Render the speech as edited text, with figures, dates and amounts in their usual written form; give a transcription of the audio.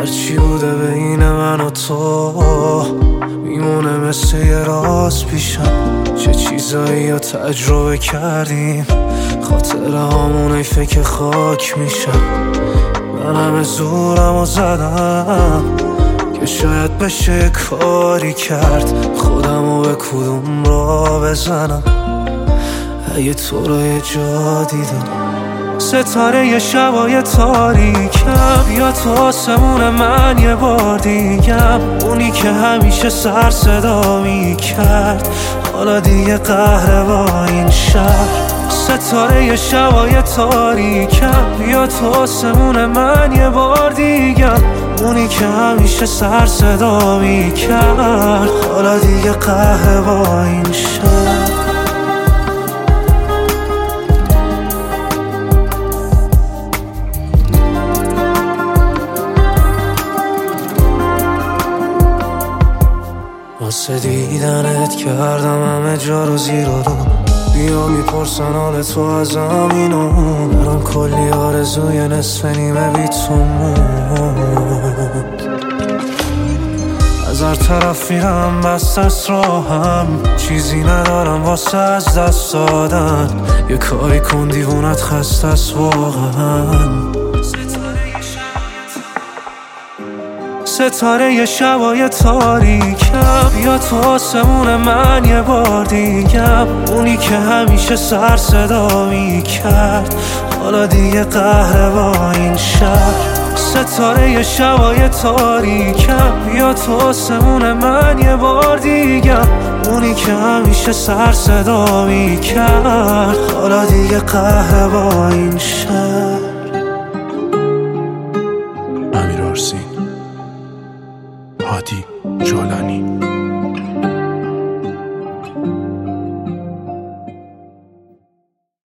هرچی بوده بین من و تو میمونه مثل یه راز پیشم. چه چیزایی رو تجربه کردیم، خاطره هامون ای فکر خاک میشم. من همه زورم و زدم که شاید بشه کاری کرد، خودمو به کدوم را بزنم اگه تو رو یه جا دیدم. ستاره یه شبای تاریکم، یا تو آسمون من یه بار دیگم. اونی که همیشه سر صدا میکرد حالا دیگه قهره با این شهر. ستاره یه شبای تاریکم، یا تو آسمون من یه بار دیگم. اونی که همیشه سر صدا میکرد حالا دیگه قهره با این شهر. واسه دیدنت کردم همه جا رو زیر و رو، بیا میپرسن حال تو ازم اینو. برام کلی آرزوی نصف نیمه بی تو موند. از هر طرف میرم بست از راهم، چیزی ندارم واسه از دست دادن. یه کاری کن دیوونت خسته است واقعا. ستاره یه شبای تاریکم، یا تو آسمون من یه بار دیگم. اونی که همیشه سر صدا میکرد حالا دیگه قهره با این شهر. ستاره یه شبای تاریکم، یا تو آسمون من یه بار دیگم. اونی که همیشه سر صدا میکرد حالا دیگه قهره با این شهر. امیر آرسین، هادی جولانی.